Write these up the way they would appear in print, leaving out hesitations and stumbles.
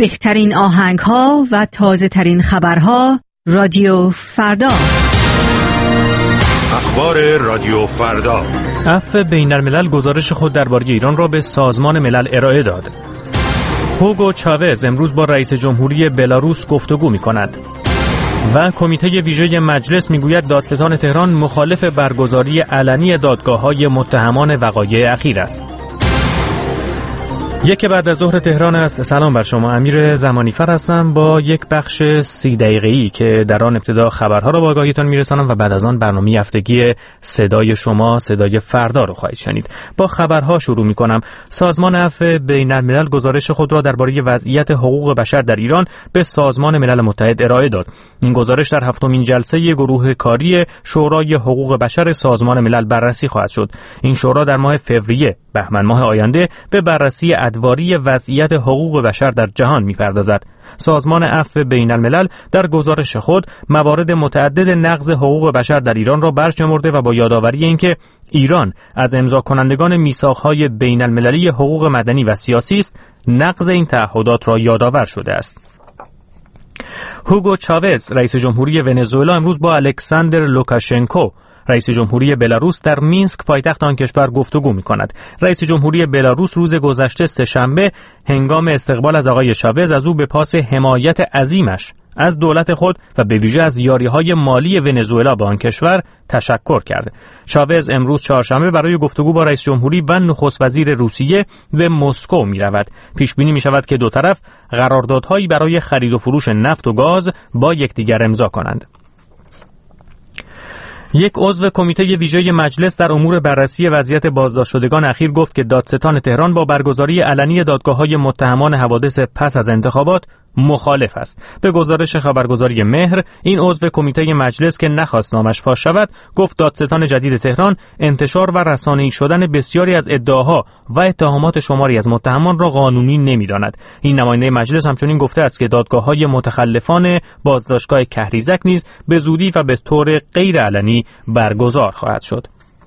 بهترین آهنگ‌ها و تازه‌ترین خبرها رادیو فردا. اخبار رادیو فردا. عفو بین الملل گزارش خود درباره ایران را به سازمان ملل ارائه داد. هوگو چاوز امروز با رئیس جمهوری بلاروس گفتگو می‌کند. و کمیته ویژه مجلس میگوید دادستان تهران مخالف برگزاری علنی دادگاه‌های متهمان وقایع اخیر است. یک بعد از ظهر تهران است. سلام بر شما، امیر زمانیفر هستم با یک بخش 30 دقیقه‌ای که در آن ابتدا خبرها را با آگاهیتان میرسانم و بعد از آن برنامه هفتگی صدای شما صدای فردا رو خواهید شنید. با خبرها شروع می‌کنم. سازمان عفو بین الملل گزارش خود را درباره وضعیت حقوق بشر در ایران به سازمان ملل متحد ارائه داد. این گزارش در هفتمین جلسه گروه کاری شورای حقوق بشر سازمان ملل بررسی خواهد شد. این شورا در ماه فوریه بهمن ماه آینده به بررسی ادواری وضعیت حقوق بشر در جهان می‌پردازد. سازمان عفو بین الملل در گزارش خود موارد متعدد نقض حقوق بشر در ایران را برشمرده و با یادآوری اینکه ایران از امضا کنندگان میثاق‌های بین المللی حقوق مدنی و سیاسی است، نقض این تعهدات را یادآور شده است. هوگو چاوز رئیس جمهوری ونزوئلا امروز با الکساندر لوکاشنکو رئیس جمهوری بلاروس در مینسک پایتخت آن کشور گفتگو می‌کند. رئیس جمهوری بلاروس روز گذشته سه‌شنبه هنگام استقبال از آقای چاوز از او به پاس حمایت عظیمش از دولت خود و به ویژه از یاری‌های مالی ونزوئلا به آن کشور تشکر کرد. چاوز امروز چهارشنبه برای گفتگو با رئیس جمهوری و نخست وزیر روسیه به مسکو می‌رود. پیش بینی می‌شود که دو طرف قراردادهایی برای خرید و فروش نفت و گاز با یکدیگر امضا کنند. یک عضو کمیته ویژه مجلس در امور بررسی وضعیت بازداشت شدگان اخیر گفت که دادستان تهران با برگزاری علنی دادگاه‌های متهمان حوادث پس از انتخابات مخالف است. به گزارش خبرگزاری مهر، این عضو کمیته مجلس که نخواست نامش فاش شود، گفت دادستان جدید تهران انتشار و رسانه‌ای شدن بسیاری از ادعاها و اتهامات شماری از متهمان را قانونی نمی‌داند. این نماینده مجلس همچنین گفته است که دادگاه‌های متخلفان بازداشتگاه کهریزک نیز به زودی و به طور غیرعلنی برگزار خواهد شد.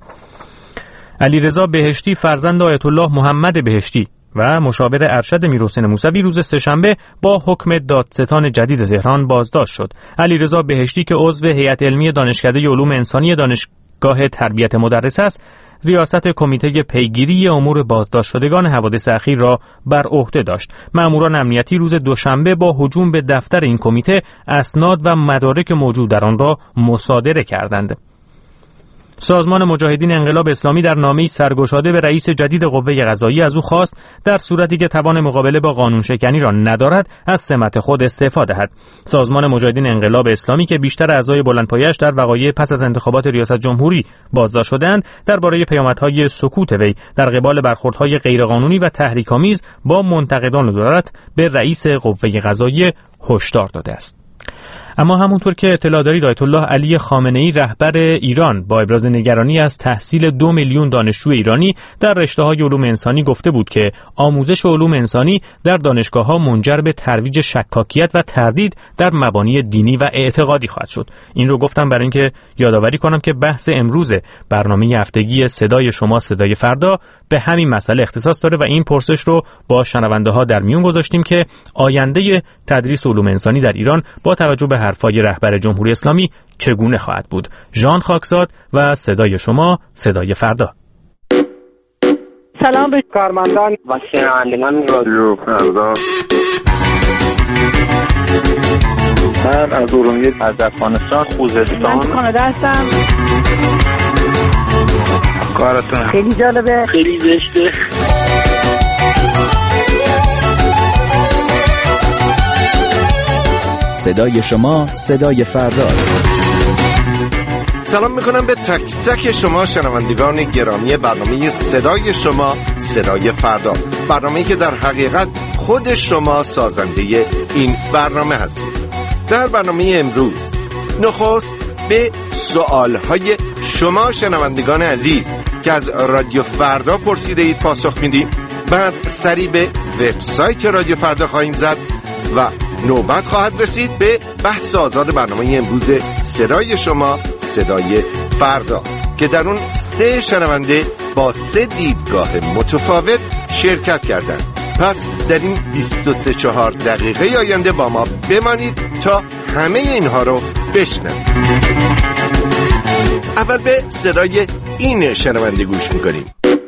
علیرضا بهشتی فرزند آیت الله محمد بهشتی و مشاور ارشد میرحسین موسوی روز سه‌شنبه با حکم دادستان جدید تهران بازداشت شد. علیرضا بهشتی که عضو هیئت علمی دانشکده علوم انسانی دانشگاه تربیت مدرس است، ریاست کمیته پیگیری امور بازداشت شدگان حوادث اخیر را بر عهده داشت. مأموران امنیتی روز دوشنبه با هجوم به دفتر این کمیته اسناد و مدارک موجود در آن را مصادره کردند. سازمان مجاهدین انقلاب اسلامی در نامه‌ای سرگشاده به رئیس جدید قوه قضاییه از او خواست در صورتی که توان مقابله با قانون شکنی را ندارد از سمت خود استعفا دهد. سازمان مجاهدین انقلاب اسلامی که بیشتر اعضای بلندپایه‌اش در وقایع پس از انتخابات ریاست جمهوری بازداشت شدند، درباره پیامدهای سکوت وی در قبال برخوردهای غیرقانونی و تحریک‌آمیز با منتقدان دولت به رئیس قوه قضاییه هشدار داده است. اما همونطور که اطلاع دارید، آیت الله علی خامنه‌ای رهبر ایران با ابراز نگرانی از تحصیل 2 میلیون دانشجو ایرانی در رشته‌های علوم انسانی گفته بود که آموزش علوم انسانی در دانشگاه‌ها منجر به ترویج شکاکیت و تردید در مبانی دینی و اعتقادی خواهد شد. این رو گفتم برای اینکه یادآوری کنم که بحث امروز برنامه هفتگی صدای شما صدای فردا به همین مسئله اختصاص داره و این پرسش رو با شنونده‌ها در میون گذاشتیم که آینده تدریس علوم انسانی در ایران با توجه به حرفای رهبر جمهوری اسلامی چگونه خواهد بود. ژان خاکزاد و صدای شما صدای فردا. سلام به کارمندان و شنوندگان رادیو فردا. من از ارومیه از افغانستان خوزستان کانادا هستم. کارتون خیلی جالبه، خیلی زشته. صدای شما صدای فرداست. سلام میکنم به تک تک شما شنوندگان گرامی برنامه صدای شما صدای فردا، برنامه‌ای که در حقیقت خود شما سازنده این برنامه هستید. در برنامه امروز نخست به سوالهای شما شنوندگان عزیز که از رادیو فردا پرسیده اید پاسخ میدیم. بعد سری به وبسایت رادیو فردا خواهیم زد و نوبت خواهد رسید به بحث آزاد برنامه امروز صدای شما صدای فردا که در اون 3 شنونده با 3 دیدگاه متفاوت شرکت کردند. پس در این 23-4 دقیقه آینده با ما بمانید تا همه اینها رو بشنوید. اول به صدای این شنونده گوش میکنیم.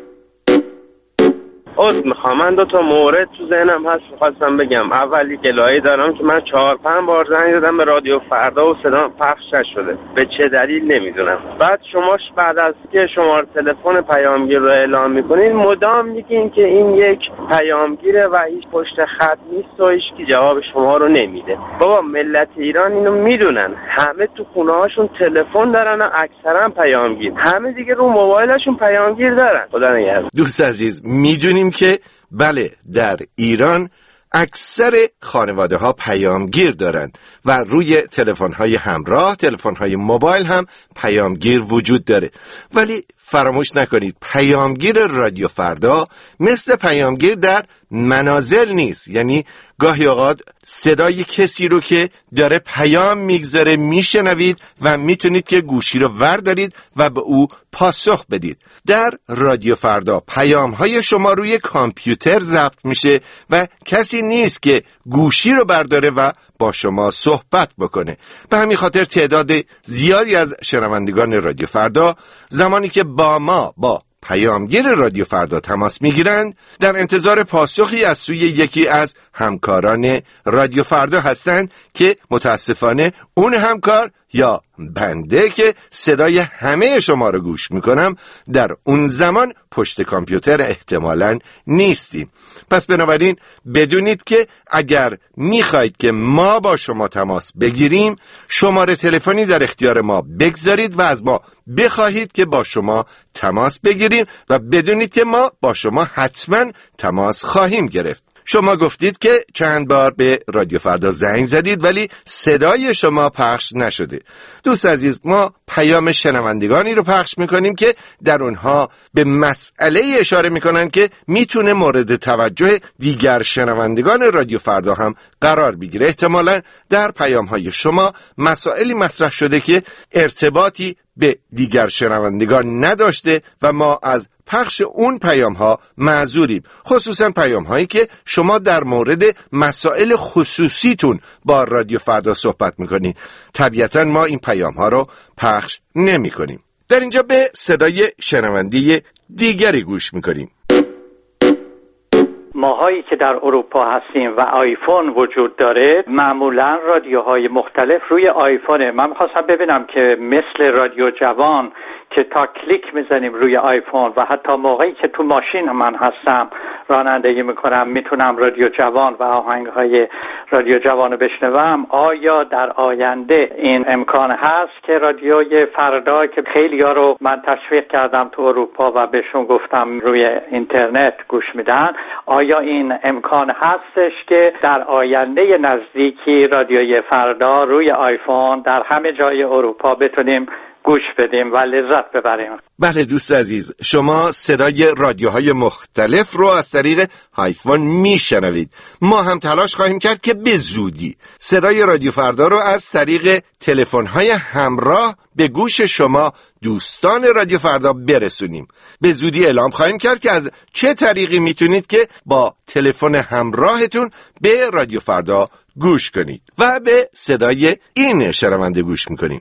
میخوام من 2 تا مورد تو ذهنم هست میخواستم بگم. اولی گلایه دارم که من 4-5 بار زنگ دادم به رادیو فردا و صدام پخش نشده، به چه دلیل نمیدونم. بعد شما بعد از که شماره تلفن پیامگیر رو اعلام میکنین مدام میگین که این یک پیامگیره و هیچ پشت خط نیست و هیچ جواب شما رو نمیده. بابا ملت ایران اینو میدونن، همه تو خونه هاشون تلفن دارن و اکثرا پیامگیر، همه دیگه رو موبایلشون پیامگیر دارن. خدا نگهدار. دوست عزیز، میدونیم که بله در ایران اکثر خانواده ها پیامگیر دارند و روی تلفن های همراه، تلفن های موبایل هم پیامگیر وجود داره، ولی فراموش نکنید پیامگیر رادیو فردا مثل پیامگیر در منازل نیست. یعنی گاهی اوقات صدای کسی رو که داره پیام میگذاره میشنوید و میتونید که گوشی رو وردارید و به او پاسخ بدید. در رادیو فردا پیام های شما روی کامپیوتر ضبط میشه و کسی نیست که گوشی رو برداره و با شما صحبت بکنه. به همین خاطر تعداد زیادی از شنوندگان رادیو فردا زمانی که با ما با پیامگیر رادیو فردا تماس میگیرند در انتظار پاسخی از سوی یکی از همکاران رادیو فردا هستند که متاسفانه اون همکار یا بنده که صدای همه شما رو گوش میکنم در اون زمان پشت کامپیوتر احتمالاً نیستیم. پس بنابراین بدونید که اگر میخواید که ما با شما تماس بگیریم شماره تلفنی در اختیار ما بگذارید و از ما بخواهید که با شما تماس بگیریم و بدونید که ما با شما حتما تماس خواهیم گرفت. شما گفتید که چند بار به رادیو فردا زنگ زدید ولی صدای شما پخش نشده. دوست عزیز، ما پیام شنوندگانی رو پخش میکنیم که در اونها به مسئله اشاره میکنن که میتونه مورد توجه دیگر شنوندگان رادیو فردا هم قرار بگیره. احتمالاً در پیام های شما مسائلی مطرح شده که ارتباطی به دیگر شنوندگان نداشته و ما از پخش اون پیام ها معذوریم، خصوصا پیام هایی که شما در مورد مسائل خصوصیتون با رادیو فردا صحبت میکنید. طبیعتا ما این پیام ها رو پخش نمی کنیم. در اینجا به صدای شنونده دیگری گوش میکنیم. ماهایی که در اروپا هستیم و آیفون وجود داره معمولا رادیوهای مختلف روی آیفونه. من می‌خواستم ببینم که مثل رادیو جوان که تا کلیک میزنیم روی آیفون و حتی موقعی که تو ماشین من هستم رانندگی میکنم میتونم رادیو جوان و آهنگهای رادیو جوان رو بشنوم، آیا در آینده این امکان هست که رادیوی فردا که خیلی ها رو من تشویق کردم تو اروپا و بهشون گفتم روی اینترنت گوش میدن، آیا این امکان هستش که در آینده نزدیکی رادیوی فردا روی آیفون در همه جای اروپا بتونیم گوش بدیم و لذت ببریم؟ بله دوست عزیز، شما صدای رادیوهای مختلف رو از طریق آیفون میشنوید. ما هم تلاش خواهیم کرد که به زودی صدای رادیو فردا رو از طریق تلفن‌های همراه به گوش شما دوستان رادیو فردا برسونیم. به زودی اعلام خواهیم کرد که از چه طریقی میتونید که با تلفن همراهتون به رادیو فردا گوش کنید. و به صدای این شنونده گوش میکنیم.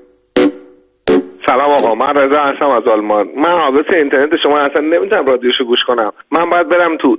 سلام آقا، من رضا هستم از آلمان. من آدرس اینترنت شما اصلا نمیتونم رادیوشو گوش کنم. من باید برم تو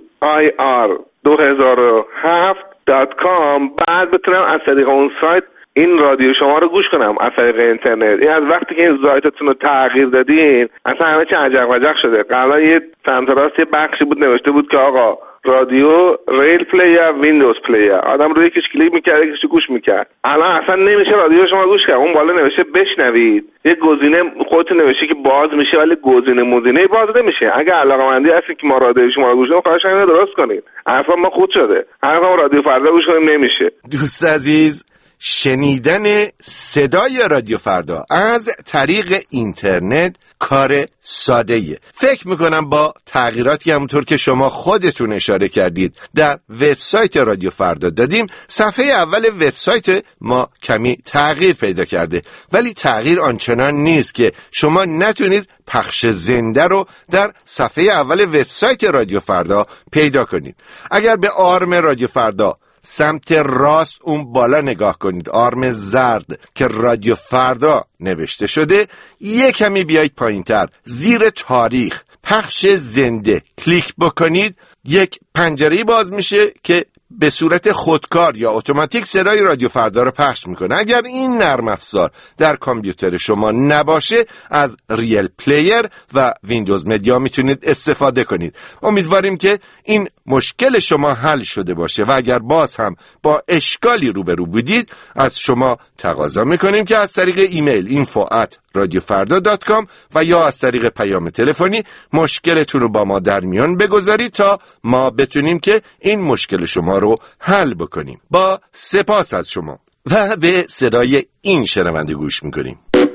ir2007.com بعد بتونم از طریق اون سایت این رادیو شما رو گوش کنم از طریق اینترنت. این از وقتی که این سایتتون رو تغییر دادین اصلا همه چی عجق وجق شده. قبلا یه سمت راست یه بخشی بود نوشته بود که آقا رادیو ریل پلیر ویندوز پلیر، آدم روی یکیش کلیک میکرد یکیش گوش میکرد. الان اصلا نمیشه رادیو شما گوش کرد. اون بالا نوشته بشنوید، یه گزینه خودتون نوشته که باز میشه ولی گزینه باز نمیشه. اگه علاقه‌مندی هستید که ما رادیو شما رو گوش کنیم خواهش می‌کنم درست کنید. اصلا ما خود شده، هر وقت رادیو فردا گوش کنیم نمیشه. دوست عزیز، شنیدن صدای رادیو فردا از طریق اینترنت کار ساده‌ایه. فکر میکنم با تغییراتی همونطور که شما خودتون اشاره کردید در وبسایت رادیو فردا دادیم، صفحه اول وبسایت ما کمی تغییر پیدا کرده، ولی تغییر آنچنان نیست که شما نتونید پخش زنده رو در صفحه اول وبسایت رادیو فردا پیدا کنید. اگر به آرم رادیو فردا سمت راست اون بالا نگاه کنید، آرم زرد که رادیو فردا نوشته شده، یک کمی بیایید پایینتر زیر تاریخ پخش زنده کلیک بکنید، یک پنجره باز میشه که به صورت خودکار یا اتوماتیک صدای رادیو فردا رو پخش میکنه. اگر این نرم افزار در کامپیوتر شما نباشه، از ریل پلیر و ویندوز مدیا میتونید استفاده کنید. امیدواریم که این مشکل شما حل شده باشه و اگر باز هم با اشکالی روبرو بودید، از شما تقاضا میکنیم که از طریق ایمیل info@radiofarda.com و یا از طریق پیام تلفنی مشکلتون رو با ما در میان بگذارید تا ما بتونیم که این مشکل شما رو حل بکنیم. با سپاس از شما و به صدای این شنونده گوش میکنیم.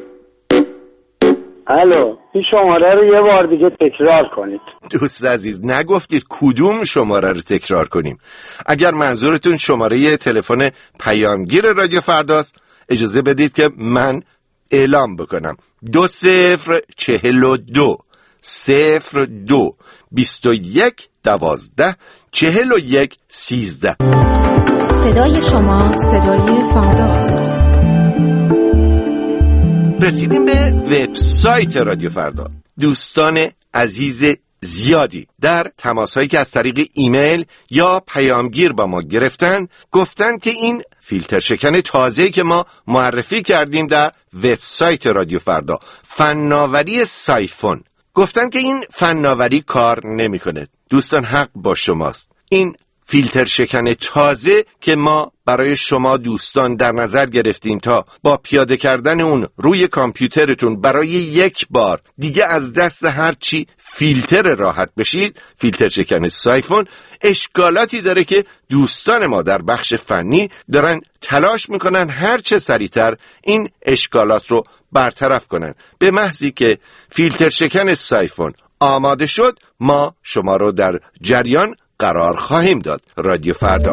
الو، این شماره رو یه بار دیگه تکرار کنید. دوست عزیز، نگفتید کدوم شماره رو تکرار کنیم. اگر منظورتون شماره تلفن پیامگیر رادیو فرداست، اجازه بدید که من اعلام بکنم. 2042 02 21 12 41 13. صدای شما صدای فرداست. رسیدیم به وبسایت رادیو فردا. دوستان عزیز زیادی در تماس‌هایی که از طریق ایمیل یا پیامگیر با ما گرفتن گفتن که این فیلتر شکن تازه‌ای که ما معرفی کردیم در وبسایت رادیو فردا، فناوری سایفون، گفتن که این فناوری کار نمی‌کنه. دوستان، حق با شماست. این فیلتر شکن تازه که ما برای شما دوستان در نظر گرفتیم تا با پیاده کردن اون روی کامپیوترتون برای یک بار دیگه از دست هر چی فیلتر راحت بشید، فیلتر شکن سایفون اشکالاتی داره که دوستان ما در بخش فنی دارن تلاش میکنن هر چه سریعتر این اشکالات رو برطرف کنن. به محضی که فیلتر شکن سایفون آماده شد، ما شما رو در جریان قرار خواهیم داد. رادیو فردا.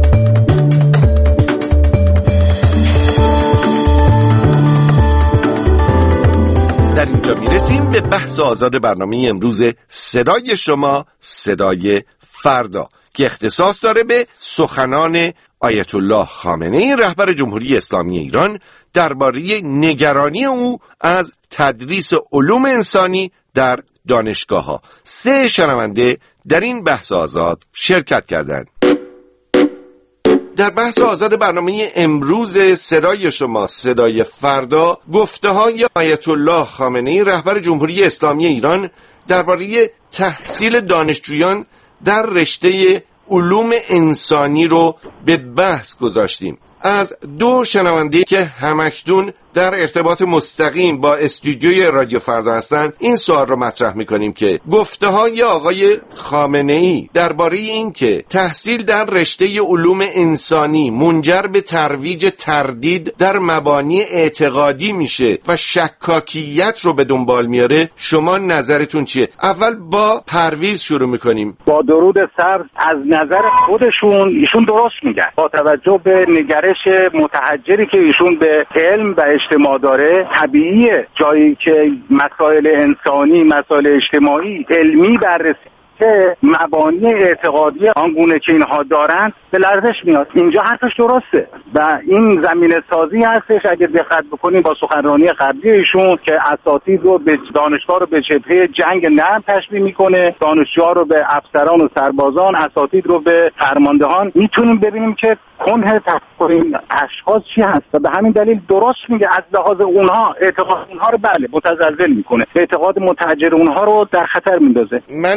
در اینجا میرسیم به بحث آزاد برنامه امروز صدای شما صدای فردا که اختصاص داره به سخنان آیت الله خامنه‌ای رهبر جمهوری اسلامی ایران درباره نگرانی او از تدریس علوم انسانی در دانشگاه‌ها. 3 شنونده در این بحث آزاد شرکت کردند. در بحث آزاد برنامه امروز صدای شما صدای فردا، گفته‌های آیت الله خامنه‌ای رهبر جمهوری اسلامی ایران درباره تحصیل دانشجویان در رشته علوم انسانی رو به بحث گذاشتیم. از 2 شنونده که همکنون در ارتباط مستقیم با استودیوی رادیو فردا هستند این سوال رو مطرح می‌کنیم که گفته‌های آقای خامنه‌ای درباره این که تحصیل در رشته علوم انسانی منجر به ترویج تردید در مبانی اعتقادی میشه و شکاکیت رو به دنبال میاره، شما نظرتون چیه؟ اول با پرویز شروع می‌کنیم. با درود سبز، از نظر خودشون ایشون درست میگن. با توجه به نگرش متحجری که ایشون به علم و اجتماع داره، طبیعیه جایی که مسائل انسانی، مسائل اجتماعی علمی بررسی که مبانی اعتقادی آنگونه که اینها دارن به لرزش میاد. اینجا حرفش درسته و این زمینه سازی هستش. اگه دقت بکنیم با سخنرانی قبلی ایشون که اساتید رو به دانشگاه رو به جبهه جنگ نرم تشبیه میکنه، دانشجوها رو به افسران و سربازان، اساتید رو به فرماندهان، میتونیم ببینیم که کنه تفکر این اشخاص چی هست و به همین دلیل درست میگه. از لحاظ اونها اعتقاد اونها رو بله متزلزل میکنه، اعتقاد متحجر اونها رو در خطر میندازه. منو چه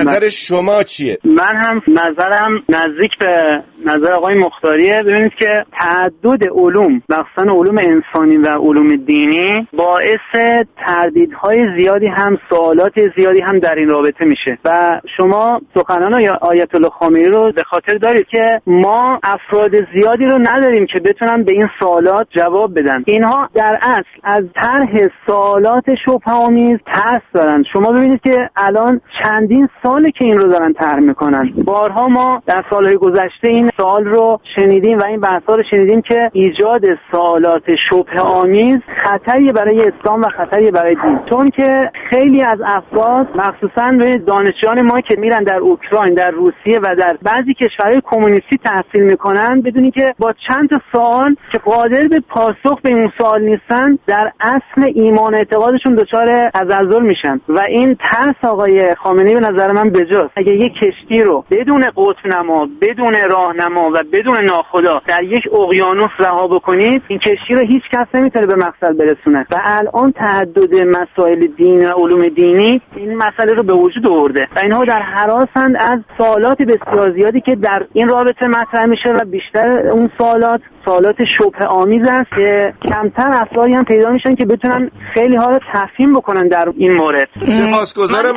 نظر شما چیه؟ من هم نظرم نزدیک به نظر آقای مختاریه. ببینید که تعدد علوم، مخصوصا علوم انسانی و علوم دینی، باعث تردیدهای زیادی هم، سوالات زیادی هم در این رابطه میشه و شما سخنان آیت الله خامنه‌ای رو به خاطر دارید که ما افراد زیادی رو نداریم که بتونن به این سوالات جواب بدن. اینها در اصل از طرح سوالات شبهه‌آمیز ترس دارن. شما ببینید که الان چندین ساله که این رو دارن طرح میکنن. بارها ما در سالهای گذشته این سوال رو شنیدیم و این بحث‌ها رو شنیدیم که ایجاد سوالات شبهه‌آمیز خطری برای اسلام و خطری برای دین، چون که خیلی از افراد مخصوصا دانشجویان ما که میرن در اوکراین، در روسیه و در بعضی کشورهای کمونیستی تحصیل میکنن، بدونی که با چند تا سوال که قادر به پاسخ به این سوال نیستن، در اصل ایمان اعتقادشون دچار تزلزل میشن و این ترس آقای خامنه‌ای به نظر من بجاست. اگه یک کشتی رو بدون قطب نما، بدون راهنما و بدون ناخدا در یک اقیانوس رها بکنید، این کشتی رو هیچ کس نمیتونه به مقصد برسونه و الان تعدد مسائل دین و علوم دینی این مسئله رو به وجود آورده و اینها در هراسند از سوالات بسیار زیادی که در این رابطه مطرح میشه و بیشتر اون سوالات شبه آمیز است که کمتر افرادی هم پیدا میشن که بتونن خیلی ها رو تفهیم بکنن در این مورد. سپاسگزارم.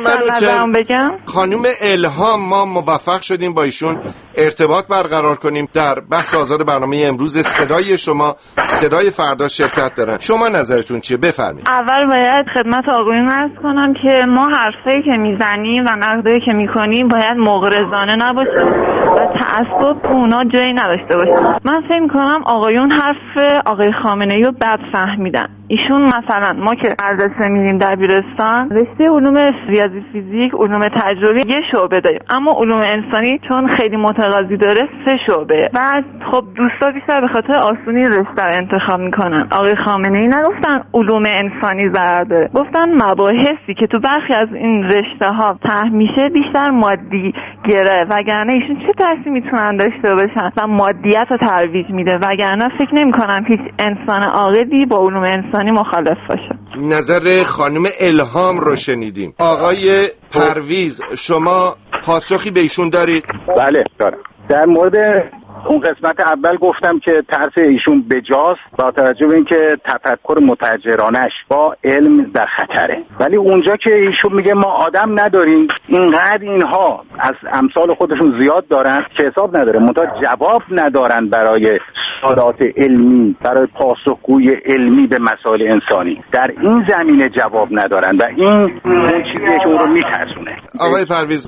خانم الهام، ما موفق شدیم با ایشون ارتباط برقرار کنیم. در بحث آزاد برنامه امروز صدای شما صدای فردا شرکت دارن. شما نظرتون چیه؟ بفرمایید. اول باید خدمت آقایون عرض کنم که ما حرفایی که میزنیم و نقدایی که میکنیم باید مغرضانه نباشه و تعصب اونا جایی نداشته باشه. من فکر میکنم آقایون حرف آقای خامنه‌ای رو بد فهمیدن. ایشون مثلا ما که مدرسه میریم دبیرستان، رشته علوم ریاضی فیزیک، علوم تجربی یه شعبه داریم، اما علوم انسانی چون خیلی متقاضی داره 3 شعبه و خب دوستا بیشتر به خاطر آسونی رشته رو انتخاب میکنن. آقای خامنه‌ای نگفتن علوم انسانی ضرر داره، گفتن مباحثی که تو برخی از این رشته ها طرح میشه بیشتر مادی گره، وگرنه ایشون چه تأثیری میتونن داشته باشن و مادیت رو ترویج میده، وگرنه فکر نمی‌کنم هیچ انسان عاقلی با علوم انسانی مخالف باشه. نظر خانم الهام رو شنیدیم. آقای پرویز، شما پاسخی به ایشون دارید؟ بله دارم. در مورد اون قسمت اول گفتم که ترس ایشون بجاست با توجه به اینکه تفکر متحجرانش با علم در خطره، ولی اونجا که ایشون میگه ما آدم نداریم، اینقدر اینها از امثال خودشون زیاد دارن که حساب نداره، منتها جواب ندارن برای سوالات علمی، برای پاسخگویی علمی به مسائل انسانی. در این زمینه جواب ندارن و این اون چیزیه که اون رو میترسونه. آقای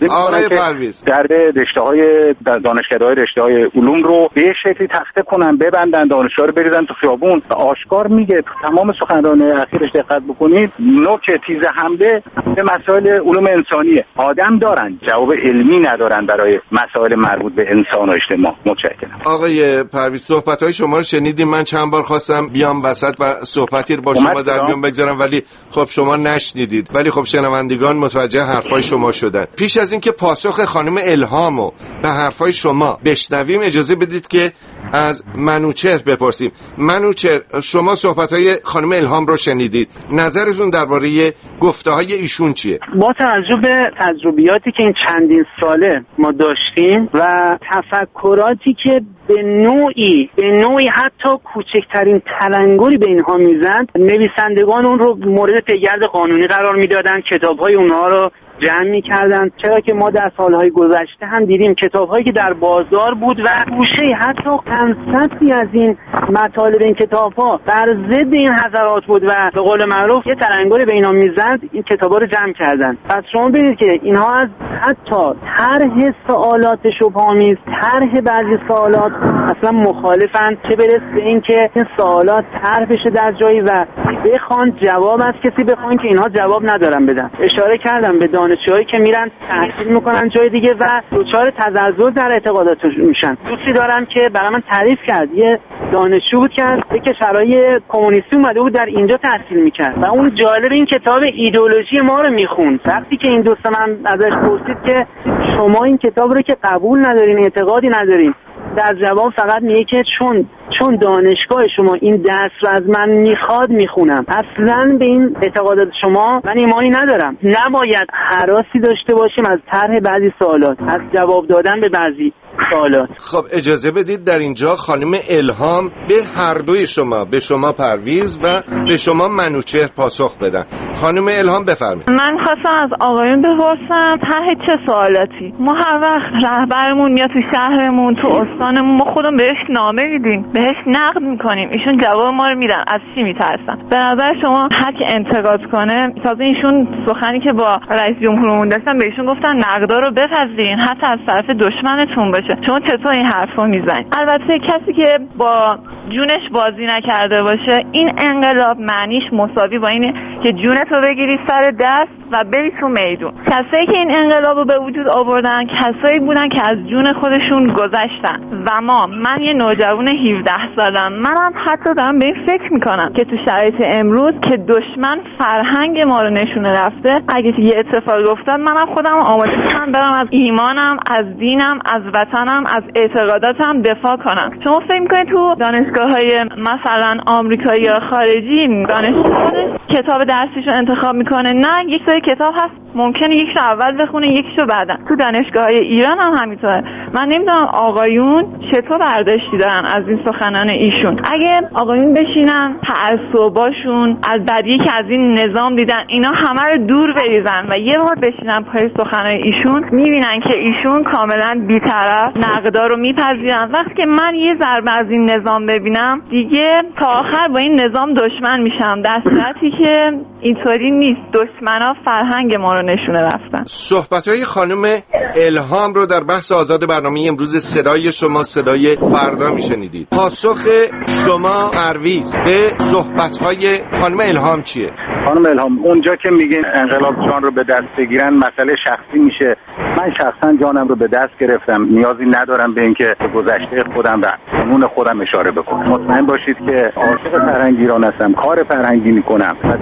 پرویز در رشته‌های دانشکده‌های رشته‌های علوم رو به شکلی تخته کنن، ببندن، دانشجوها رو بریزن تو خیابون. آشکار میگه تو تمام سخنرانی اخیرش دقت بکنید، نوک تیز حمله به مسائل علوم انسانیه. آدم دارن، جواب علمی ندارن برای مسائل مربوط به انسان و اجتماع. متشکرم. آقای پرویز، صحبت‌های شما رو شنیدیم. من چند بار خواستم بیام وسط و صحبتی رو با شما در میون بگذارم، ولی خب شما نشنیدید. ولی خب شنوندگان متوجه حرفای شما شدن. پیش از اینکه پاسخ خانم الهامو به حرفای شما بشنویم، اجازه بدید که از منوچهر بپرسیم. منوچهر، شما صحبت‌های خانم الهام رو شنیدید، نظرتون درباره گفته‌های ایشون چیه؟ با توجه به تجربیاتی که این چندین ساله ما داشتیم و تفکراتی که به نوعی حتی کوچکترین تلنگری به اینها میزد، نویسندگان اون رو مورد پیگرد قانونی قرار میدادن، کتاب‌های اونها رو جمع می‌کردن. چرا که ما در سالهای گذشته هم دیدیم کتاب‌هایی که در بازار بود و گوشه حتی کنسرتی از این مطالب این کتاب‌ها بر ضد این حضرات بود و به قول معروف یه تلنگری به اینا میزد، این کتاب‌ها رو جمع کردن. پس شما ببینید که اینها از حتی طرح سوالات شبه‌آمیز، طرح بعضی سوالات اصلا مخالفن، چه برسه به این که این سوالات طرح بشه در جایی و بخوان جواب از کسی بخوان که اینها جواب ندارن بدن. اشاره کردم به دانشجوهایی که میرن تحصیل میکنن جای دیگه و دچار تزلزل در اعتقاداتشون میشن. دوستی دارم که برای من تعریف کرد، یه دانشجو بود که کشورهای کمونیستی اومده بود در اینجا تحصیل میکرد و اون جالب این کتاب ایدئولوژی ما رو میخوند. وقتی که این دوست من ازش پرسید که شما این کتاب رو که قبول ندارین، اعتقادی ندارین، در جواب فقط میگه که چون دانشگاه شما این درس رو از من میخواد میخونم. اصلا به این اعتقادات شما من ایمانی ندارم. نباید هراسی داشته باشیم از طرح بعضی سوالات، از جواب دادن به بعضی سوالات. خب اجازه بدید در اینجا خانم الهام به هر دوی شما، به شما پرویز و به شما منوچهر پاسخ بدن. خانم الهام بفرمایید. من خواستم از آقایون بپرسم ته چه سوالاتی؟ ما هر وقت رهبرمون میاد تو شهرمون، تو استانمون، ما خودمون بهش نامه میدیم، بهش نقد میکنیم، ایشون جواب ما رو میدن. از چی میترسن؟ به نظر شما هر کی انتقاد کنه، تازه ایشون سخنی که با رئیس جمهورمون داشتن بهشون گفتن نقدا رو بپذیرین حتی از طرف دشمنتون باشه. شما چطور این حرفو میزنید؟ البته کسی که با جونش بازی نکرده باشه، این انقلاب معنیش مساوی با اینه که جونتو بگیری سر دست و بری تو میدون. کسایی که این انقلابو به وجود آوردن کسایی بودن که از جون خودشون گذشتن و من یه نوجوان 17 سالم، منم حتی دارم به این فکر میکنم که تو شرایط امروز که دشمن فرهنگ ما رو نشونه رفته، اگه یه اتفاقی افتاد منم خودم آماده شدم برم از ایمانم، از دینم، از وطنم، از اعتقاداتم دفاع کنم. شما فکر میکنید تو دانشگاه‌های مثلا آمریکایی یا خارجی دانشجو کتاب درسیشو انتخاب میکنه؟ نه، یک سری کتاب هست ممکنه یکیشو اول بخونه یکیشو بعدا. تو دانشگاه‌های ایران هم همینطوره. من نمیدونم آقایون چطور برداشتی دارن از این سخنان ایشون. اگه آقایون بشینن تعصباشون از بدی که از این نظام دیدن اینا همه رو دور بریزن و یه بار بشینن پای سخنان ایشون، میبینن که ایشون کاملا بی‌طرف نقدا رو میپذیرن. وقتی که من یه ضربه از این نظام ببینم دیگه تا آخر با این نظام دشمن میشم، در صورتی که اینطوری نیست. دشمنا فرهنگ ما رو نشونه رفتن. صحبت‌های خانم الهام رو در بحث آزاد برنامه امروز صدای شما صدای فردا میشنیدید. پاسخ شما پرویز به صحبت‌های خانم الهام چیه؟ خانم الهام، اونجا که میگین انقلاب جان رو به دست بگیرن مسئله شخصی میشه. من شخصا جانم رو به دست گرفتم، نیازی ندارم به اینکه گذشته خودم و فنون خودم اشاره بکنم. مطمئن باشید که عاشق فرهنگ ایران هستم، کار فرهنگی میکنم و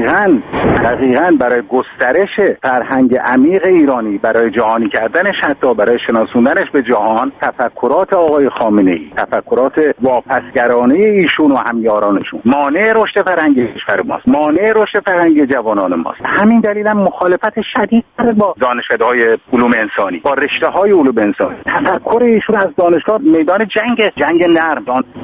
دقیقاً برای گسترش فرهنگ عمیق ایرانی، برای جهانی کردنش، حتی برای شناسوندنش به جهان، تفکرات آقای خامنه‌ای، تفکرات واپسگرانه ایشون و همیارانشون مانع رشد فرهنگ کشور ماست، مانع رشد فرهنگ جوانان ماست. همین دلیلم مخالفت شدید با دانشکده‌های علوم انسانی، با رشته‌های علوم انسانی. تفکر ایشون از دانشگاه میدان جنگ نرم،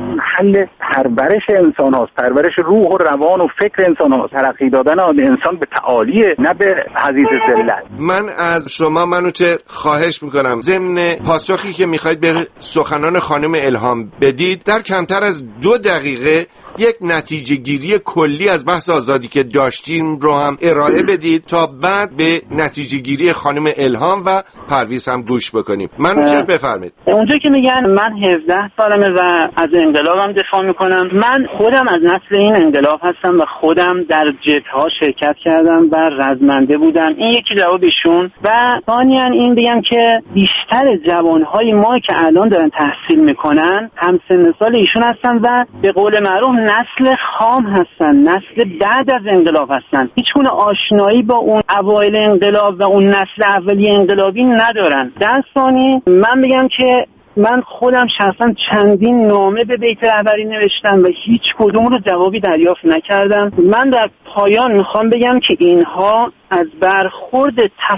محل پرورش انسان هاست، پرورش روح و روان و فکر انسان هاست، ترقی دادن انسان به تعالی، نه به حضیض ذلت. من از شما منوچهر خواهش میکنم ضمن پاسخی که میخواید به سخنان خانم الهام بدید در کمتر از 2 دقیقه یک نتیجه گیری کلی از بحث آزادی که داشتیم رو هم ارائه بدید تا بعد به نتیجه گیری خانم الهام و پرویز هم گوش بکنیم. منوچهر بفرمایید. اونجا که میگن من 17 سالمه و از انقلابم دفاع میکنم، من خودم از نسل این انقلاب هستم و خودم در جبهه‌ها شرکت کردم و رزمنده بودم. این یکی جوابشون. و ثانیاً این بگم که بیشتر جوانهای ما که الان دارن تحصیل میکنن هم سن سال ایشون هستن و به قول معروف نسل خام هستن، نسل بعد از انقلاب هستن. هیچگونه آشنایی با اون اوایل انقلاب و اون نسل اولیه انقلابی ندارن. در ثانی من بگم که من خودم شخصا چندین نامه به بیت رهبری نوشتم و هیچ کدوم رو جوابی دریافت نکردم. من در پایان میخوام بگم که اینها از برخورد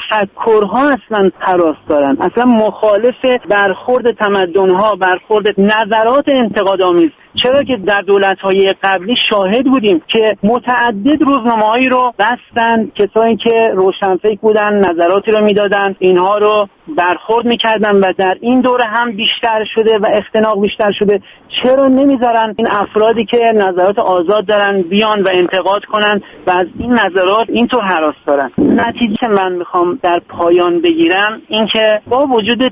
تفکرها اصلا هراس دارن، اصلا مخالف برخورد تمدنها، برخورد نظرات انتقادآمیز. چرا که در دولت‌های قبلی شاهد بودیم که متعدد روزنامه‌هایی رو بستن، کسایی که روشنفکر بودن نظراتی رو میدادن، اینها رو برخورد میکردن و در این دوره هم بیشتر شده و اختناق بیشتر شده. چرا نمیذارن این افرادی که نظرات آزاد دارن بیان و انتقاد کنن و از این نظرات اینطور هراس دارن؟ نتیجه که من میخوام در پایان بگیرم این که با وجود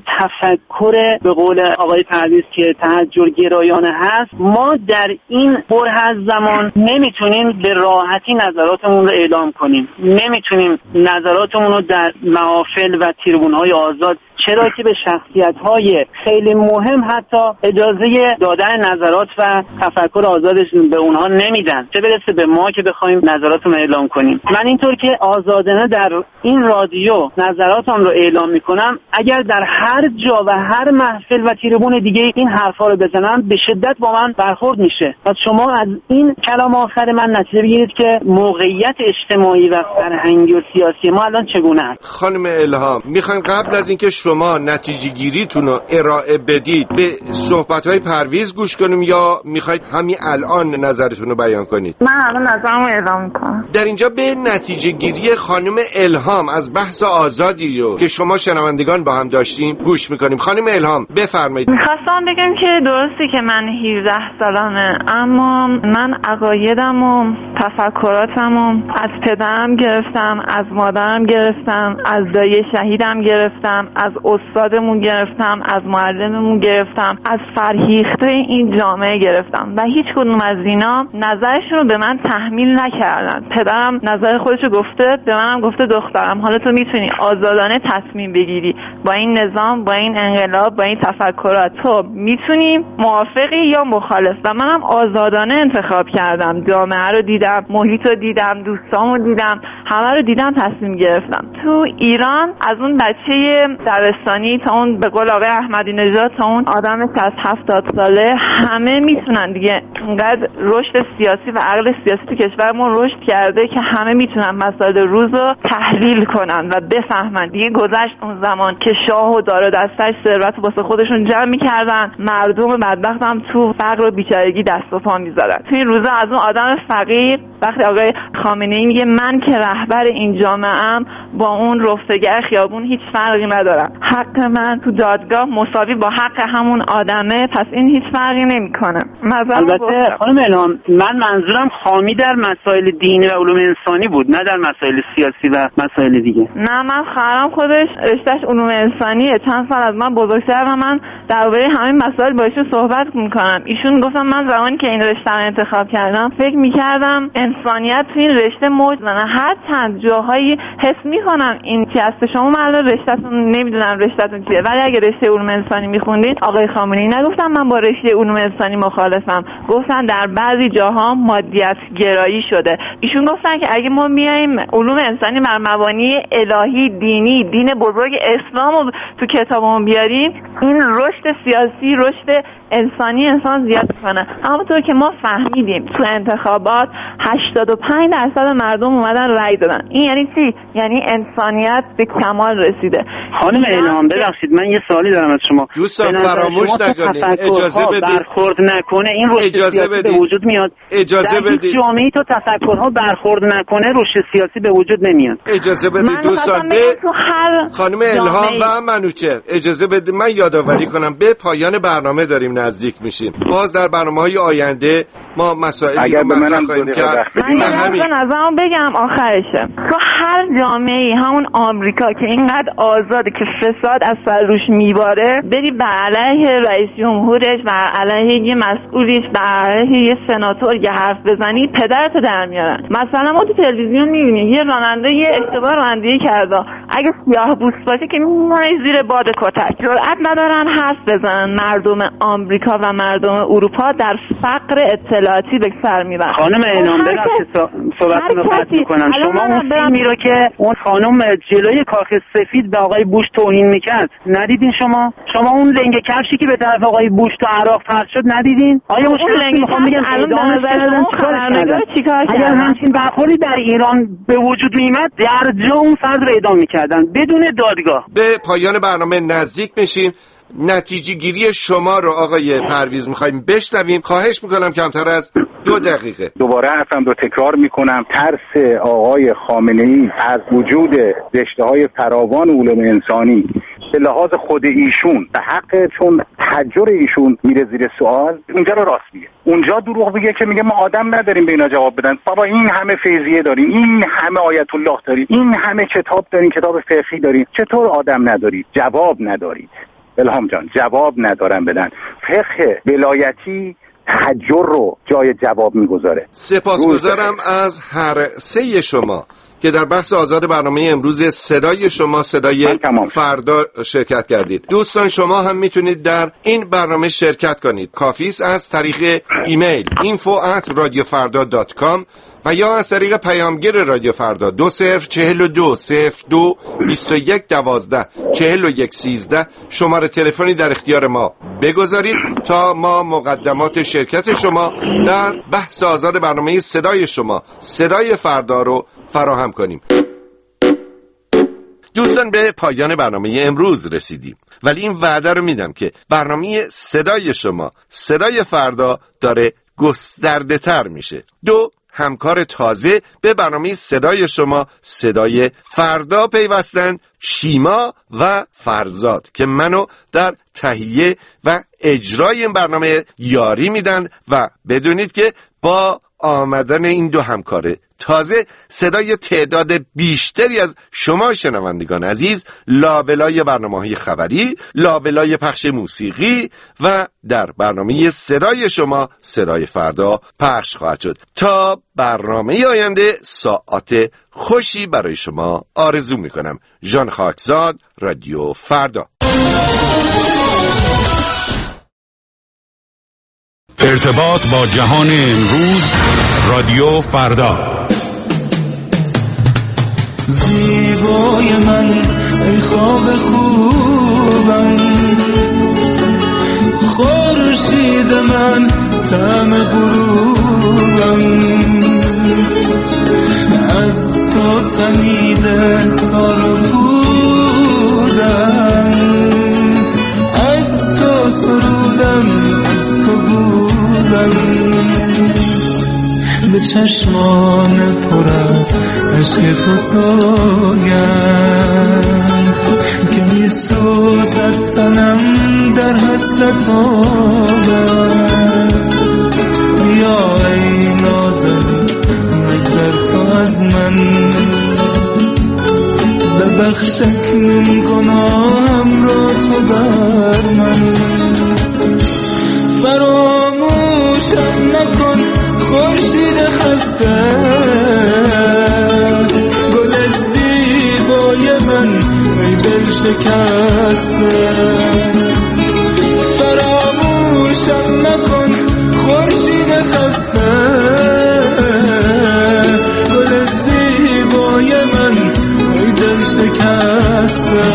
تفکر به قول آقای پرویز که تحجر گرایانه هست، ما در این بره از زمان نمیتونیم به راحتی نظراتمون رو اعلام کنیم، نمیتونیم نظراتمون رو در محافل و تریبون‌های آزاد، چرا که به شخصیت‌های خیلی مهم حتی اجازه دادن نظرات و تفکر آزادش به اونها نمیدن، چه برسه به ما که بخوایم نظراتمون اعلام کنیم. من اینطور که آزاد آزادانه در این رادیو نظراتم رو اعلام میکنم، اگر در هر جا و هر محفل و تریبون دیگه این حرفا رو بزنم به شدت با من برخورد میشه. پس شما از این کلام آخر من نتیجه بگیرید که موقعیت اجتماعی و فرهنگی و سیاسی ما الان چگونه است. خانم الهام، میخوایم قبل از اینکه شما نتیجه گیریتون رو ارائه بدید به صحبت‌های پرویز گوش کنیم یا میخواید همین الان نظرتون رو بیان کنید؟ من الان نظرمو اعلام میکنم. در اینجا به نتیجه گیری خانم الهام از بحث آزادی رو که شما شنوندگان با هم داشتیم گوش میکنیم. خانم الهام بفرمایید. میخواستم بگم که درستی که من 17 سالمه، اما من عقایدم و تفکراتم و از پدرم گرفتم، از مادرم گرفتم، از دایی شهیدم گرفتم، از استادمون گرفتم، از معلممون گرفتم، از فرهیخته این جامعه گرفتم و هیچ کدوم از اینا نظرشون رو به من تحمیل نکردن. پدرم نظر خودشو گفته، به منم گفته دخترم حالا تو میتونی آزادانه تصمیم بگیری با این نظام، با این انقلاب، با این تفکرات، تو میتونی موافقی یا مخالف. و منم آزادانه انتخاب کردم، جامعه رو دیدم، محیط رو دیدم، دوستامو دیدم، همه رو دیدم، تصمیم گرفتم. تو ایران از اون بچه دبستانی تا اون به قول آقای احمدی نژاد تا اون آدم 60-70 ساله همه میتونن دیگه. اینقدر رشد سیاسی و عقل سیاسی تو کشورمون رشد کرده که همه میتونن مسائل روز رو تحلیل کنن و بفهمن. دیگه گذشت اون زمان که شاه و دار و دستش ثروت واسه خودشون جمع میکردن، مردم بدبخت هم تو فقر و بیچارگی دست و پا میذارن. تو این روزا از اون آدم فقیر وقتی آقای خامنه‌ای میگه من که رهبر این جامعه‌ام با اون رفتگر خیابون هیچ فرقی ندارم، حق من تو دادگاه مساوی با حق همون آدمه، پس این هیچ فرقی نمیکنه. البته خانم الهام، من منظورم خامی در مسائل دینی و علوم انسانی بود، نه در مسائل سیاسی و مسائل دیگه. نه، من خواهرم خودش رشتهش علوم انسانیه، چند سال از من بزرگتر و من درباره همین مسائل با ایشون صحبت میکنم. ایشون گفتم من زمانی که این رشته رو انتخاب کردم فکر میکردم انسانیت تو این رشته موج زنه. هر چند جاهایی حس میکنم این چی هست. شما الان رشتهتون نمیدونم رشتهتون چیه، ولی اگه رشته علوم انسانی میخوندین آقای خامنه‌ای نگفتم من با رشته علوم انسانی مخالفم، گفتن در بعضی جاها مادیت گرایی شده. ایشون گفتن که اگه ما میایم علوم انسانی بر مبانی الهی، دینی، دین بزرگ اسلام رو تو کتابمون بیاریم، این رشد سیاسی، رشد انسانی انسان زیاد کنه. اما طور که ما فهمیدیم تو انتخابات 85% مردم اومدن رأی دادن. این یعنی چی؟ یعنی انسانیت به کمال رسیده. خانم الهام ببخشید من یه سوالی دارم از شما. دوستان فراموش نکنید، اجازه بدید برخورد نکنه این رشد سیاسی به وجود میاد. اجازه بدید جامعه تو تفکرها برخورد نکنه رشد سیاسی به وجود نمیاد. اجازه بدید دوستان به خانم الهام و منوچهر اجازه بدید من یادآوری کنم به پایان برنامه داریم نزدیک میشیم. باز در برنامه‌های آینده ما مسائلی رو مطرح خواهیم کرد. من نظرم بگم آخرشه. تو هر جامعه‌ای، همون آمریکا که اینقدر آزاده که فساد از سر روش میباره، بری بر علیه رئیس جمهورش، بر علیه یه مسئولیش، بر علیه یه سناتور یه حرف بزنی پدرتو در میارن. مثلا ما تو تلویزیون میبینیم یه راننده یه اشتباه رانندگی کرده، اگه سیاه پوست باشه که میمونه زیر باد کتک. جرئت ندارن حرف بزنن. مردم آمریکا و مردم اروپا در فقر اطلاعاتی به سر میبرن. خانم الهام ببخشید صحبتتون رو قطع میکنم. شما اون فیلمی رو که اون خانم جلوی کاخ سفید به آقای بوش توهین میکرد ندیدین؟ شما اون لنگه کفشی که به طرف آقای بوش تو عراق پرت شد ندیدین؟ آیا اون لنگه میخوام بگم اگر همچین برخوردی در ایران به وجود میمد در جا اون فرد رو اعدام میکردن بدون دادگاه. به پایان برنامه نزدیک میشیم. نتیجه گیری شما رو آقای پرویز میخوایم بشنویم. خواهش میکنم کمتر از 2 دقیقه. دوباره حرفم رو تکرار میکنم، ترس آقای خامنه‌ای از وجود رشته‌های فراوان علوم انسانی به لحاظ خود ایشون به حق، چون تحجر ایشون میره زیر سوال، اونجا رو راست میگه. اونجا دروغ میگه که میگه ما آدم نداریم به اینا جواب بدن. بابا این همه فیضیه داریم، این همه آیت الله داریم، این همه کتاب داریم، کتاب فقهی داریم، چطور آدم ندارید؟ جواب ندارید. الهام جان جواب ندارن بدن. فقه ولایتی تحجر رو جای جواب میگذاره. سپاسگزارم از هر سه شما که در بحث آزاد برنامه امروز صدای شما صدای فردا شرکت کردید. دوستان شما هم میتونید در این برنامه شرکت کنید. کافی است از طریق ایمیل info@radiofarda.com و یا از طریق پیامگیر رادیو فردا 20420221124113 شماره تلفنی در اختیار ما بگذارید تا ما مقدمات شرکت شما در بحث آزاد برنامه صدای شما صدای فردا رو فراهم کنیم. دوستان به پایان برنامه امروز رسیدیم، ولی این وعده رو میدم که برنامه صدای شما صدای فردا داره گسترده تر میشه. همکار تازه به برنامه صدای شما صدای فردا پیوستن، شیما و فرزاد که منو در تهیه و اجرای این برنامه یاری میدن و بدونید که با آمدن این دو همکار تازه صدای تعداد بیشتری از شما شنوندگان عزیز لابلای برنامه‌های خبری، لابلای پخش موسیقی و در برنامه صدای شما صدای فردا پخش خواهد شد. تا برنامه آینده ساعات خوشی برای شما آرزو میکنم. ژان خاکزاد، رادیو فردا. ارتباط با جهان امروز، رادیو فردا. زیبای من ای خواب خوبم، خورشید من طعم غروبم، از تو تنیده تار بودم، از تو سرودم، از تو بودم، به چشمان پر از عشق تو سوگند که می سوزد تنم در حسرت آبد. یا ای نازنین نگذر تو از من، ببخش اکنون گناهم را تو بر من، فراموشم نکن خورشید خسته، گل زیبای من ای دل شکسته، فراموشم نکن خورشید خسته، گل زیبای من ای دل شکسته،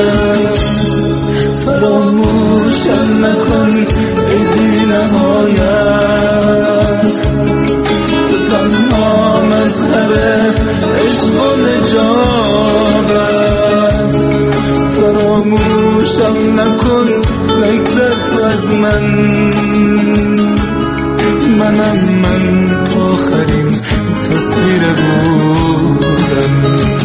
فراموشم نکن ای بی نهایت، تنها مظهر عشق و نجابت، فراموشم نکن نگذر تو از من، منم من آخرین تصویر بودم.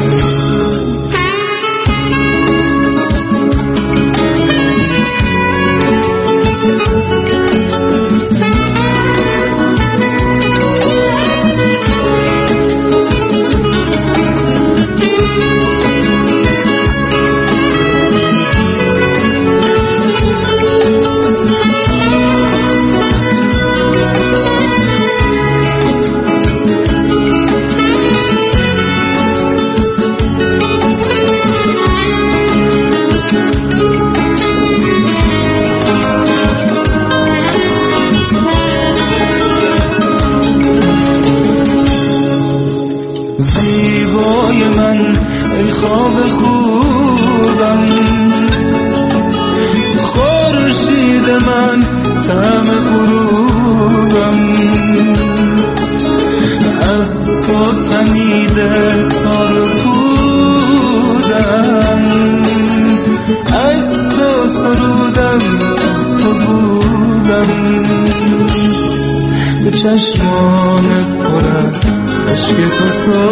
چشمان پر از عشق تو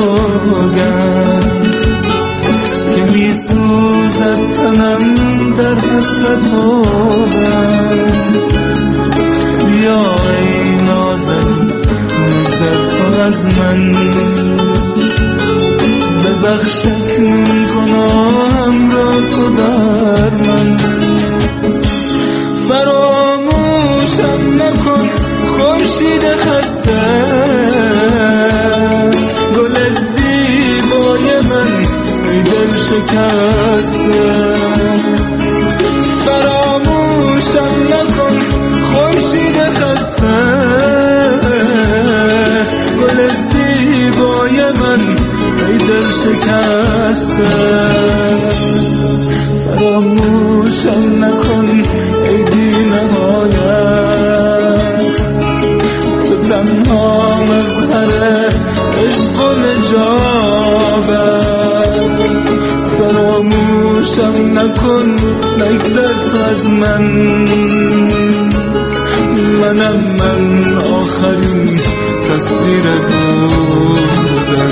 سوگند که می سوزد تنم در حسرت آبد. بیا ای نازنین نگذر تو از من، ببخش اکنون گناهم را تو در من، فراموشم نکن خورشید خسته، گل زیبا شکسته. فراموشم نکن خورشید خسته، گل زیبای من ای دل شکسته. فراموشم نکن ای بی نهایت، تو تنها مظهر عشق و نجابت. فراموشم نکن نگذر تو از منم من آخرین تصویر بودم.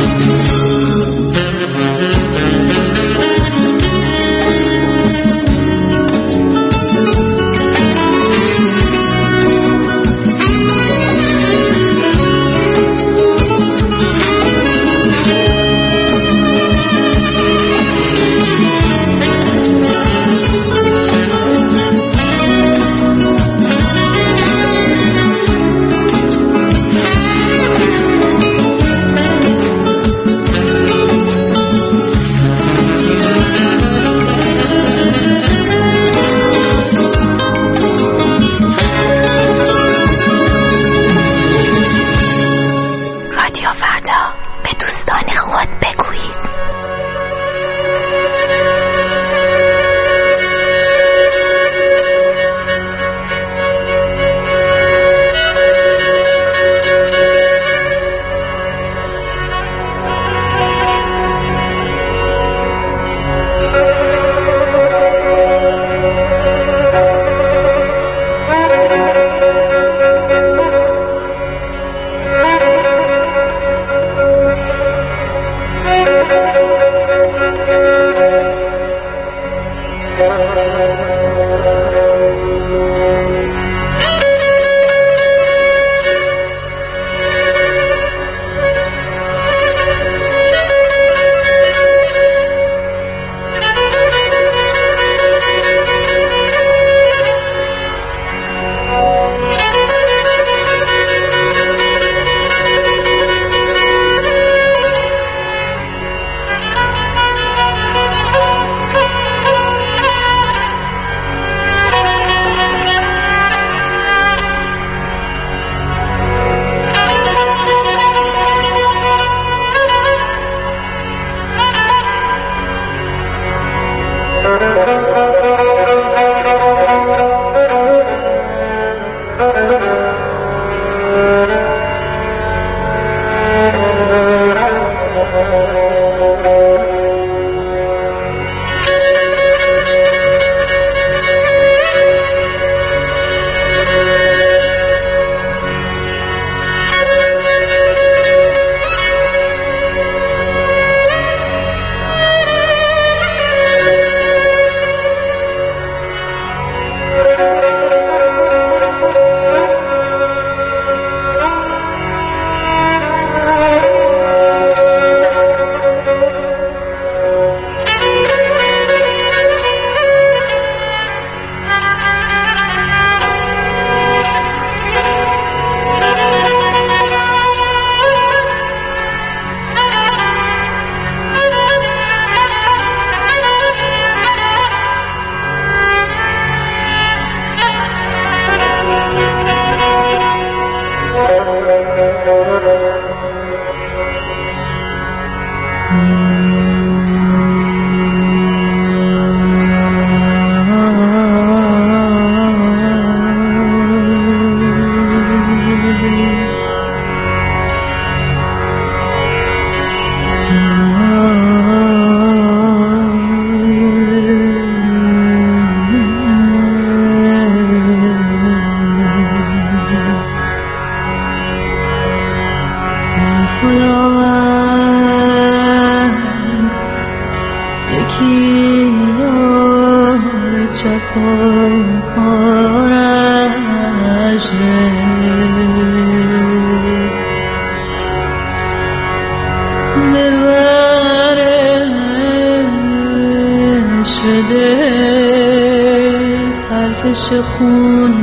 سرکش خون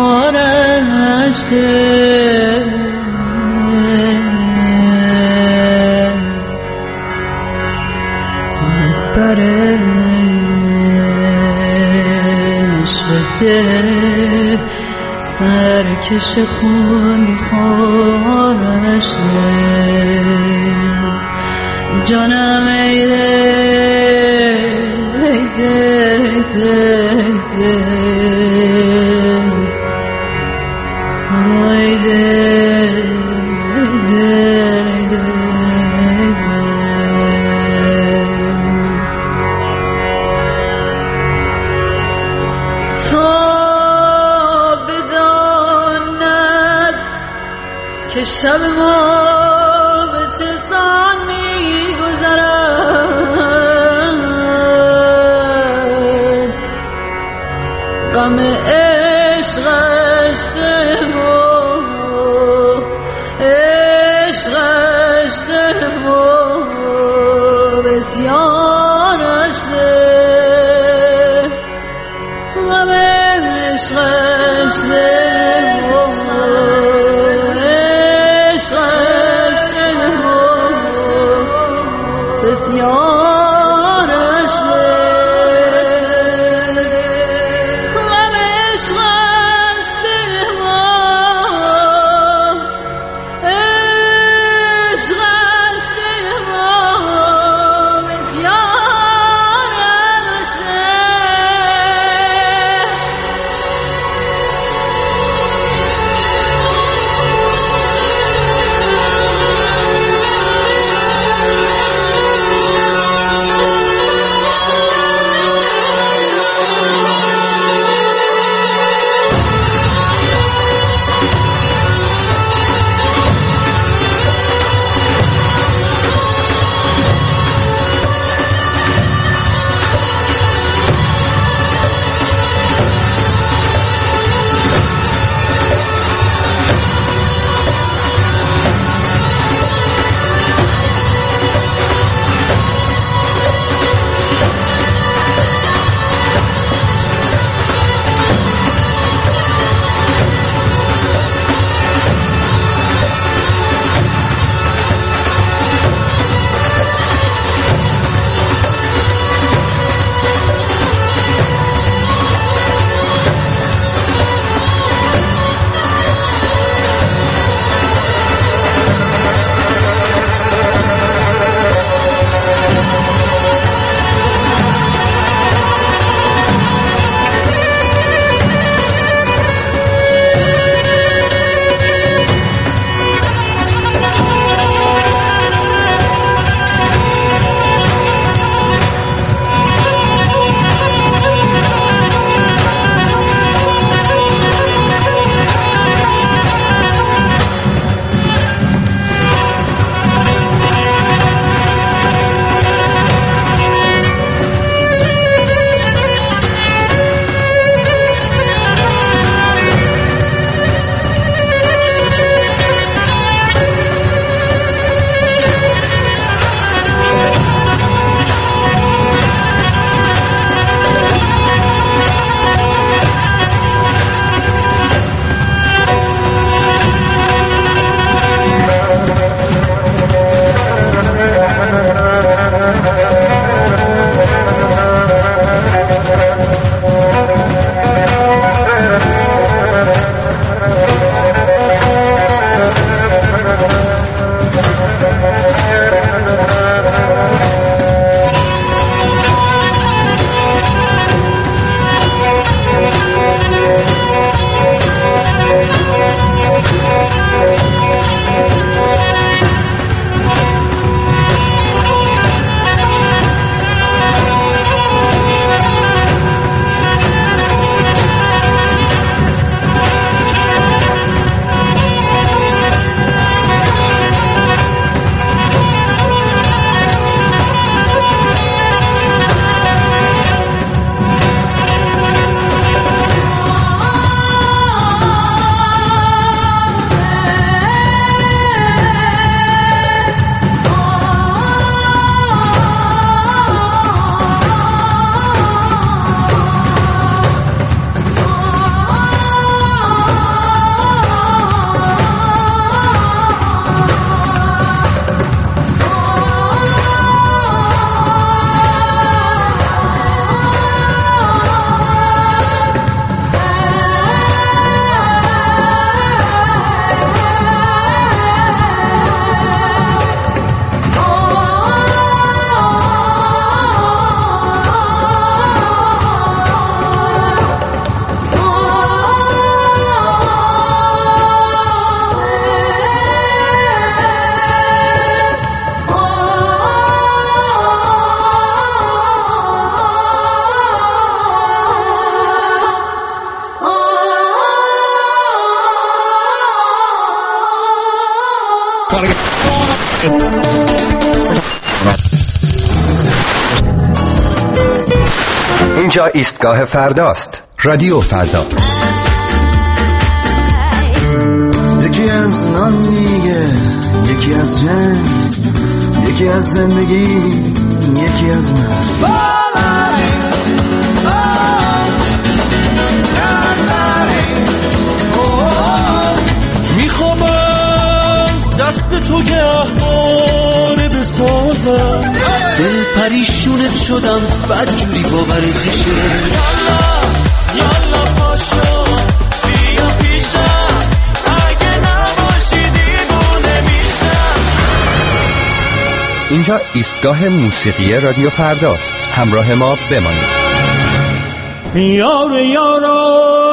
خارش ده بره ده سرکش خون خورش جانم ای شب ما به چه سان می گذرد غم عشقش ده و عشقش ده و بسیارش ده غم عشقش ده اینجا ایستگاه فرداست. رادیو فردا. یکی از نان میگه، یکی از جنگ، یکی از زندگی، یکی از من. میخوام از دست تو گهواره بسازم، دل پریشونت شدم بدجوری باورت میشه. یالا یالا پاشو بیا پیشم، اگه نباشی دیوونه میشم. اینجا ایستگاه موسیقی رادیو فرداست. همراه ما بمانید. یار یارا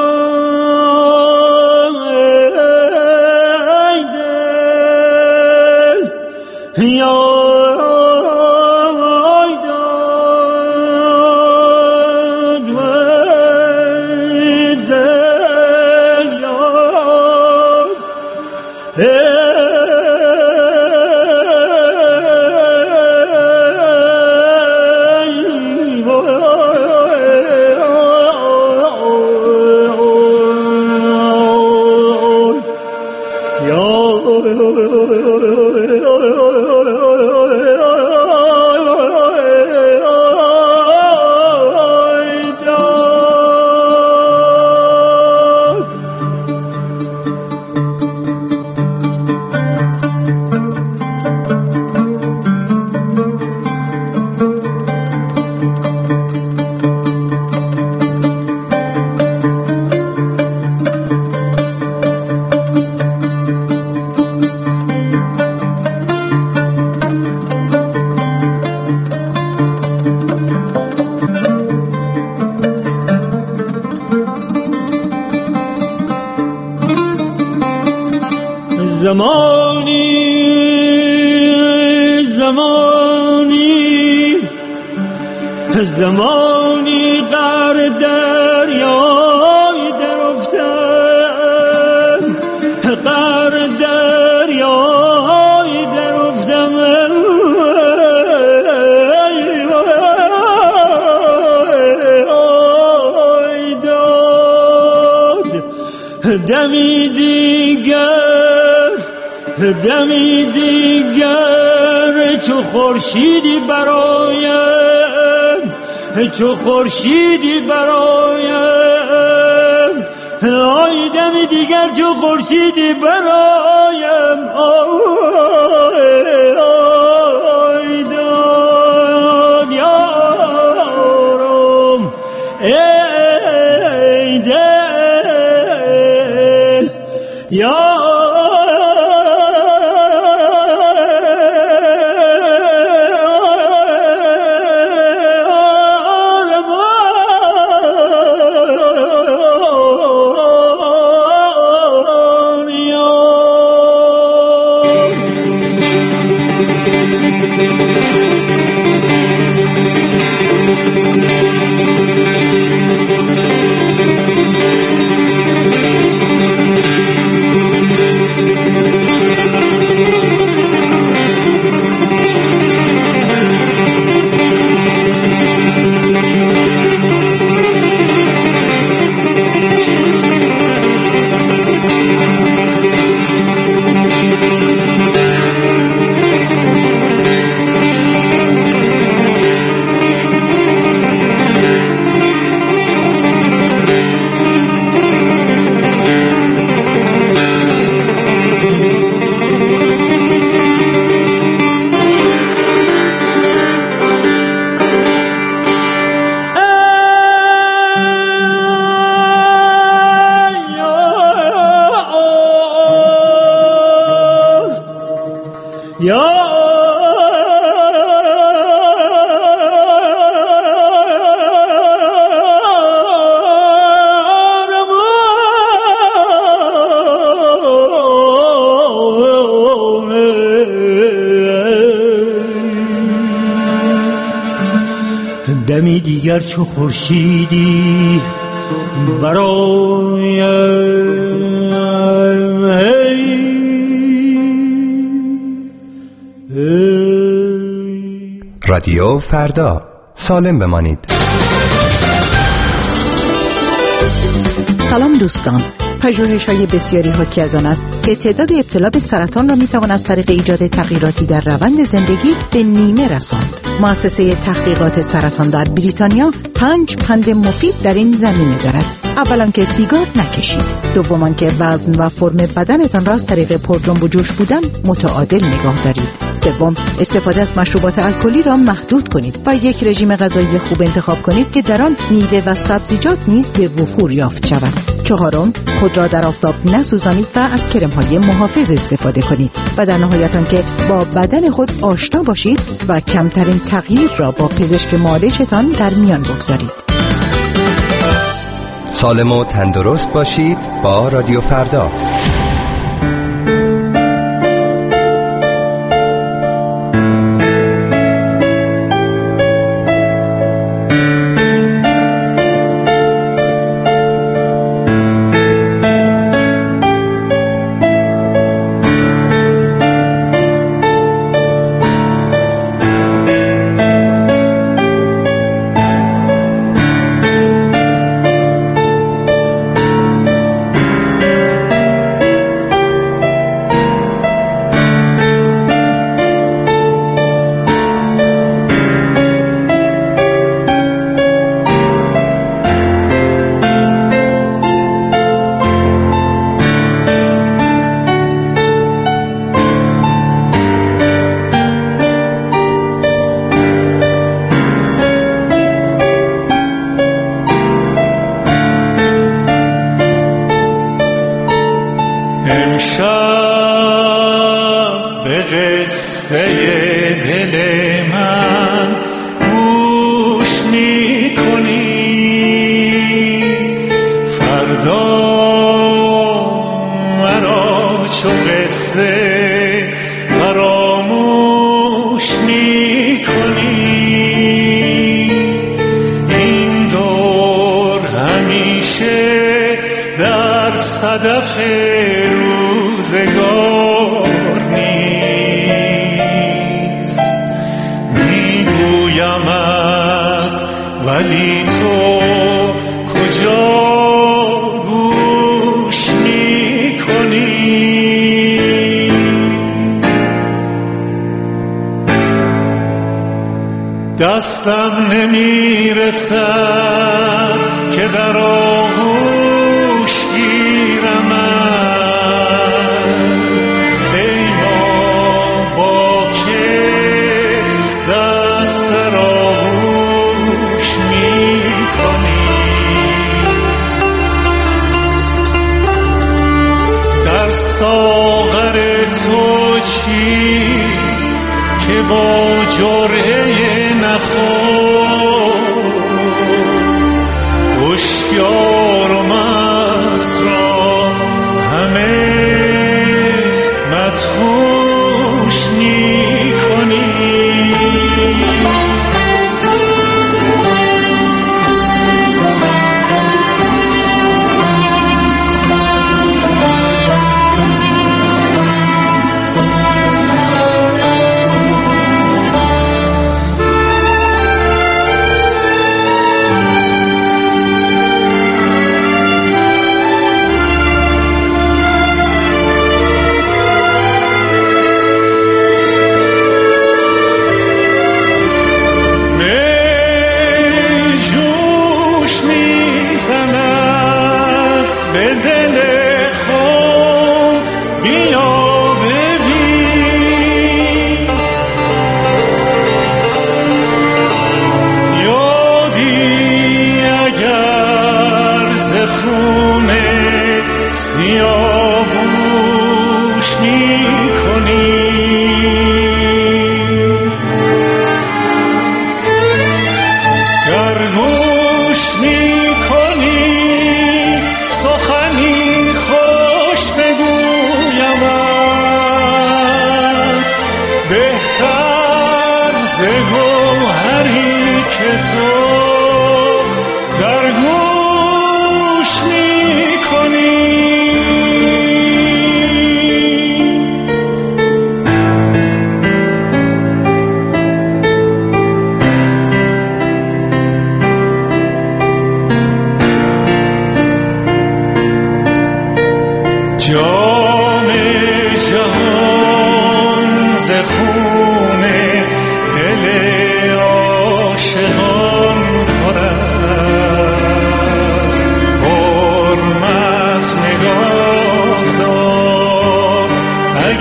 زمانی غر دریای درافتم، غر دریای درافتم. ای داد دمی دیگر چو خورشیدی برایم، چو خورشیدی برایم. آی دمی دیگر چو خورشیدی برایم. آی داد یارم ای دل یارم. دمی دیگر چو خورشیدی برایم. رادیو فردا، سالم بمانید. سلام دوستان. پژوهش‌های بسیاری حاکی از آن است که تعداد ابتلا به سرطان را می‌توان از طریق ایجاد تغییراتی در روند زندگی به نیمه رساند. مؤسسه تحقیقات سرطان در بریتانیا 5 پند مفید در این زمینه دارد. اولا که سیگار نکشید. دوما که وزن و فرم بدنتان را از طریق پرجنب و جوش بودن متعادل نگاه دارید. سوم، استفاده از مشروبات الکلی را محدود کنید و یک رژیم غذایی خوب انتخاب کنید که در آن میوه و سبزیجات نیز به وفور یافت شود. چهارم، خود را در آفتاب نسوزانید و از کرم‌های محافظ استفاده کنید. و در نهایت آنکه با بدن خود آشنا باشید و کمترین تغییر را با پزشک معالجتان در میان بگذارید. سالم و تندرست باشید با رادیو فردا. صدف روزگار نیست. میگویمت ولی تو کجا گوش میکنی؟ دستم نمیرسد که در آغوش گیرمت. ای ما با که دست در آغوش میکنی؟ در ساغر تو چیست که با جرعه نخست هوشیار و مست را همه مدهوش می‌کنی؟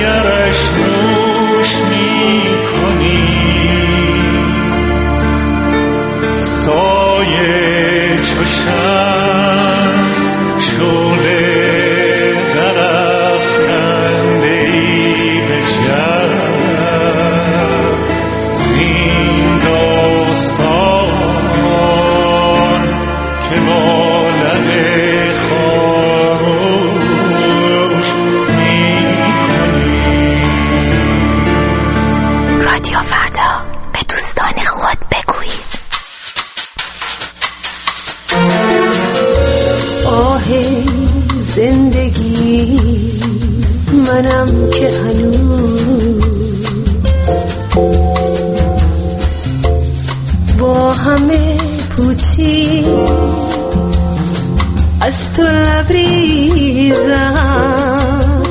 اگرش نوش میکنی سایه چشم شعله درافکنده ای به جب زین داستان که با لب خاموش میکنی. رادیو فردا، به دوستان خود بگویید. آه زندگی منم که هنوز با همه پوچی از تو لبریزم،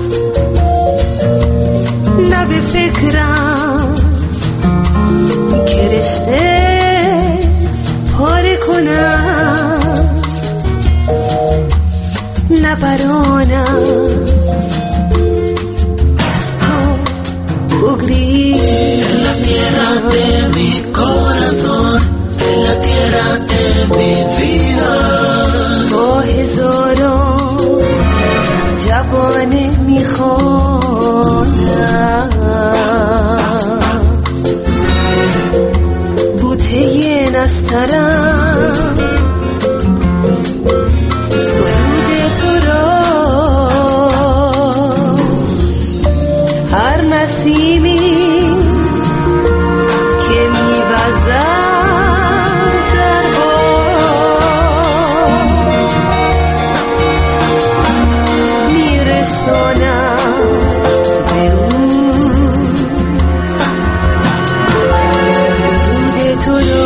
نه به فکرم که رشته پاره کنم، نه برانم از تو بگریزم. با هزاران جوانه میخوانم بوته نسترم سرود تو را، هر نسیمی که میوزد در باد میرساند به او درود تو را.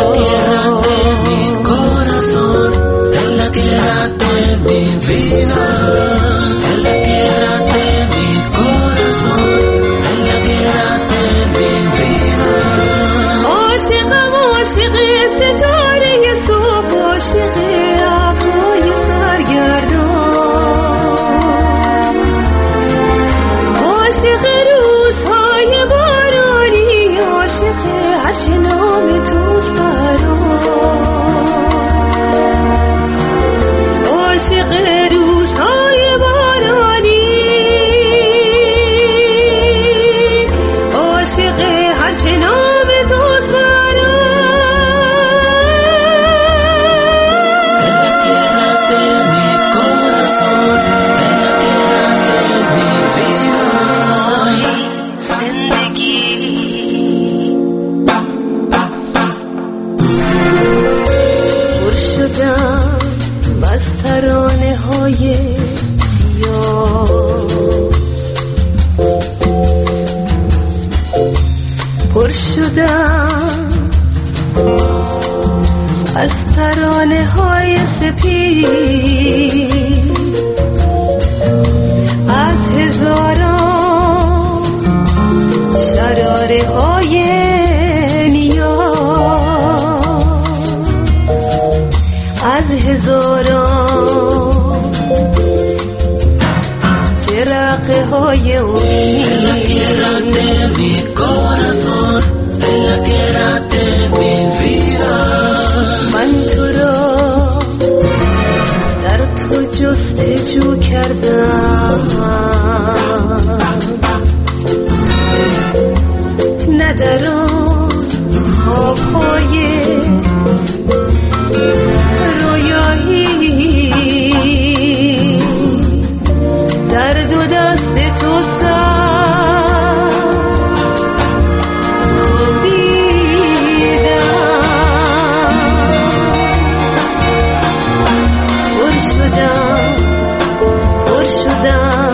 عاشقم عاشق ستاره صبح، عاشق ابرهای سرگردان، عاشق روزهای بارانی، عاشق هرچه نام توست برام، عاشق روزهای بارانی، عاشق هرچه نام توست برام. پر شدم از ترانه های سیاه، پر شدم از ترانه های سپید، از هزاران شراره های نیاز، از هزاران جرقه های امید. من تو را در تو جستجو کردم، نه در آن خوابهای رویایی، در دو دست تو سر کوبیدم. پر شدم